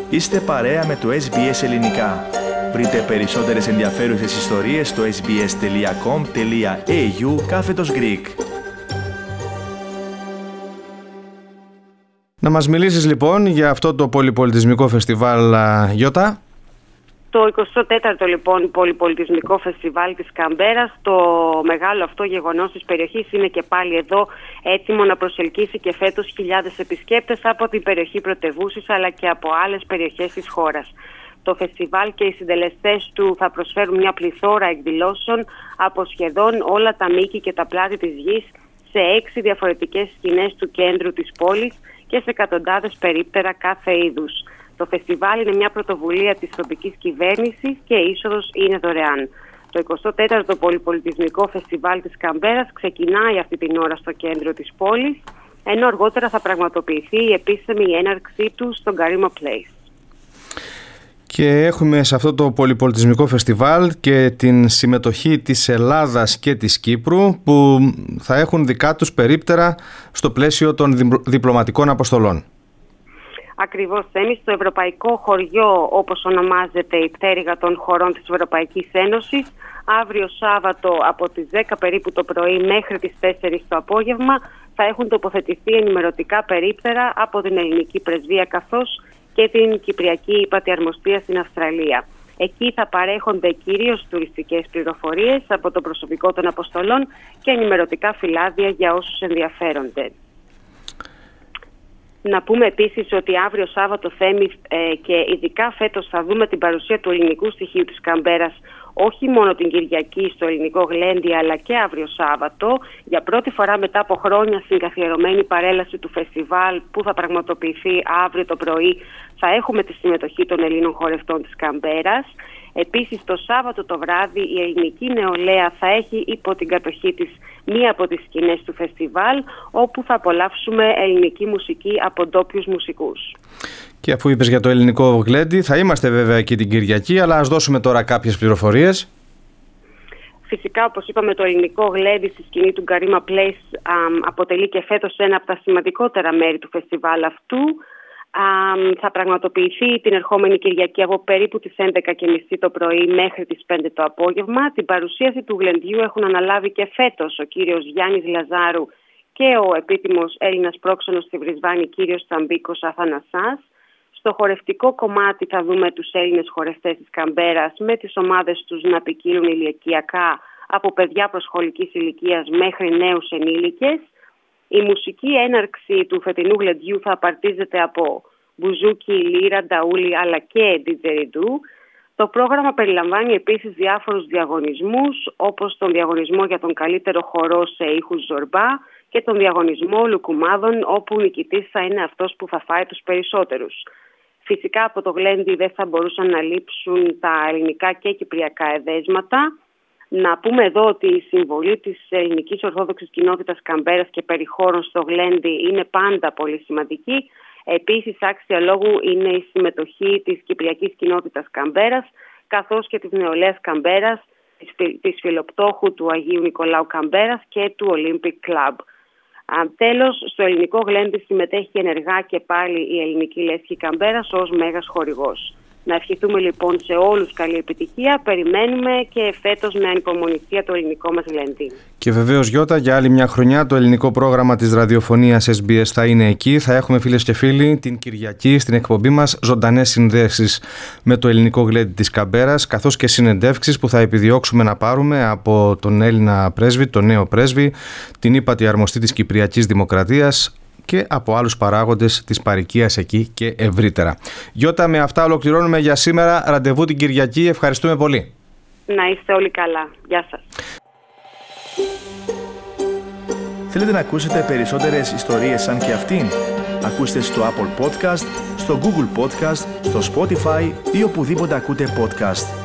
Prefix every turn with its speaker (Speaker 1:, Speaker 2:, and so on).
Speaker 1: Είστε παρέα με το SBS Ελληνικά. Βρείτε περισσότερες ενδιαφέρουσες ιστορίες στο sbs.com.au/Greek.
Speaker 2: Να μας μιλήσεις λοιπόν για αυτό το πολυπολιτισμικό φεστιβάλ, Γιώτα.
Speaker 3: Το 24ο λοιπόν πολυπολιτισμικό φεστιβάλ της Καμπέρας, το μεγάλο αυτό γεγονός της περιοχής, είναι και πάλι εδώ έτοιμο να προσελκύσει και φέτος χιλιάδες επισκέπτες από την περιοχή πρωτευούσης αλλά και από άλλες περιοχές της χώρας. Το φεστιβάλ και οι συντελεστές του θα προσφέρουν μια πληθώρα εκδηλώσεων από σχεδόν όλα τα μήκη και τα πλάτη της γης σε 6 διαφορετικές σκηνές του κέντρου της πόλης και σε εκατοντάδες περίπτερα κάθε είδους. Το φεστιβάλ είναι μια πρωτοβουλία της τοπικής κυβέρνησης και η είσοδος είναι δωρεάν. Το 24ο πολυπολιτισμικό φεστιβάλ της Καμπέρας ξεκινάει αυτή την ώρα στο κέντρο της πόλης, ενώ αργότερα θα πραγματοποιηθεί η επίσημη έναρξή του στο Garima Place.
Speaker 2: Και έχουμε σε αυτό το πολυπολιτισμικό φεστιβάλ και την συμμετοχή της Ελλάδας και της Κύπρου, που θα έχουν δικά τους περίπτερα στο πλαίσιο των διπλωματικών αποστολών.
Speaker 3: Ακριβώς, εμείς στο Ευρωπαϊκό Χωριό, όπως ονομάζεται η πτέρυγα των χωρών της Ευρωπαϊκής Ένωσης, αύριο Σάββατο από τις 10 περίπου το πρωί μέχρι τις 4 το απόγευμα θα έχουν τοποθετηθεί ενημερωτικά περίπτερα από την Ελληνική Πρεσβεία καθώς και την Κυπριακή Υπατιαρμοστία στην Αυστραλία. Εκεί θα παρέχονται κυρίως τουριστικές πληροφορίες από το προσωπικό των αποστολών και ενημερωτικά φυλάδια για όσους ενδιαφέρονται. Να πούμε επίσης ότι αύριο Σάββατο Θέμη και ειδικά φέτος θα δούμε την παρουσία του ελληνικού στοιχείου της Καμπέρας όχι μόνο την Κυριακή στο ελληνικό γλέντι αλλά και αύριο Σάββατο, για πρώτη φορά μετά από χρόνια στην καθιερωμένη παρέλαση του φεστιβάλ που θα πραγματοποιηθεί αύριο το πρωί. Θα έχουμε τη συμμετοχή των Ελλήνων χορευτών της Καμπέρας. Επίσης το Σάββατο το βράδυ η ελληνική νεολαία θα έχει υπό την κατοχή της μία από τις σκηνές του φεστιβάλ, όπου θα απολαύσουμε ελληνική μουσική από ντόπιους μουσικούς.
Speaker 2: Και αφού είπες για το ελληνικό γλέντι, θα είμαστε βέβαια εκεί την Κυριακή, αλλά ας δώσουμε τώρα κάποιες πληροφορίες.
Speaker 3: Φυσικά, όπως είπαμε, το ελληνικό γλέντι στη σκηνή του Garima Place αποτελεί και φέτος ένα από τα σημαντικότερα μέρη του φεστιβάλ αυτού. Θα πραγματοποιηθεί την ερχόμενη Κυριακή από περίπου τις 11.30 το πρωί μέχρι τις 5 το απόγευμα. Την παρουσίαση του γλεντιού έχουν αναλάβει και φέτος ο κύριος Γιάννης Λαζάρου και ο επίτιμος Έλληνας πρόξενος στη Βρισβάνη κύριος Τσαμπίκος Αθανασάς. Στο χορευτικό κομμάτι θα δούμε τους Έλληνες χορευτές της Καμπέρας με τις ομάδες τους να ποικίλουν ηλικιακά από παιδιά προσχολικής ηλικίας μέχρι νέους ενήλικες. Η μουσική έναρξη του φετινού γλεντιού θα απαρτίζεται από μπουζούκι, λύρα, νταούλι αλλά και ντιτζεριντού. Το πρόγραμμα περιλαμβάνει επίσης διάφορους διαγωνισμούς, όπως τον διαγωνισμό για τον καλύτερο χορό σε ήχους ζορμπά και τον διαγωνισμό λουκουμάδων, όπου ο νικητής θα είναι αυτός που θα φάει τους περισσότερους. Φυσικά από το γλέντι δεν θα μπορούσαν να λείψουν τα ελληνικά και κυπριακά εδέσματα. Να πούμε εδώ ότι η συμβολή της ελληνικής ορθόδοξης κοινότητας Καμπέρας και περιχώρων στο γλέντι είναι πάντα πολύ σημαντική. Επίσης, άξια λόγου είναι η συμμετοχή της κυπριακής κοινότητας Καμπέρας, καθώς και της νεολαίας Καμπέρας, της φιλοπτώχου του Αγίου Νικολάου Καμπέρας και του Olympic Club. Τέλος, στο ελληνικό γλέντι συμμετέχει ενεργά και πάλι η ελληνική λέσχη Καμπέρας ως μέγας χορηγός. Να ευχηθούμε λοιπόν σε όλους καλή επιτυχία. Περιμένουμε και φέτος με ανυπομονησία το ελληνικό μας γλέντι.
Speaker 2: Και βεβαίως, Γιώτα, για άλλη μια χρονιά το ελληνικό πρόγραμμα της ραδιοφωνίας SBS θα είναι εκεί. Θα έχουμε, φίλες και φίλοι, την Κυριακή στην εκπομπή μας ζωντανές συνδέσεις με το ελληνικό γλέντι της Καμπέρας, καθώς και συνεντεύξεις που θα επιδιώξουμε να πάρουμε από τον Έλληνα πρέσβη, τον νέο πρέσβη, την ύπατη αρμοστή της Κυπριακής Δημοκρατίας και από άλλους παράγοντες της παροικίας εκεί και ευρύτερα. Γιώτα, με αυτά ολοκληρώνουμε για σήμερα. Ραντεβού την Κυριακή. Ευχαριστούμε πολύ.
Speaker 3: Να είστε όλοι καλά. Γεια σας.
Speaker 1: Θέλετε να ακούσετε περισσότερες ιστορίες σαν και αυτήν? Ακούστε στο Apple Podcast, στο Google Podcast, στο Spotify ή οπουδήποτε ακούτε podcast.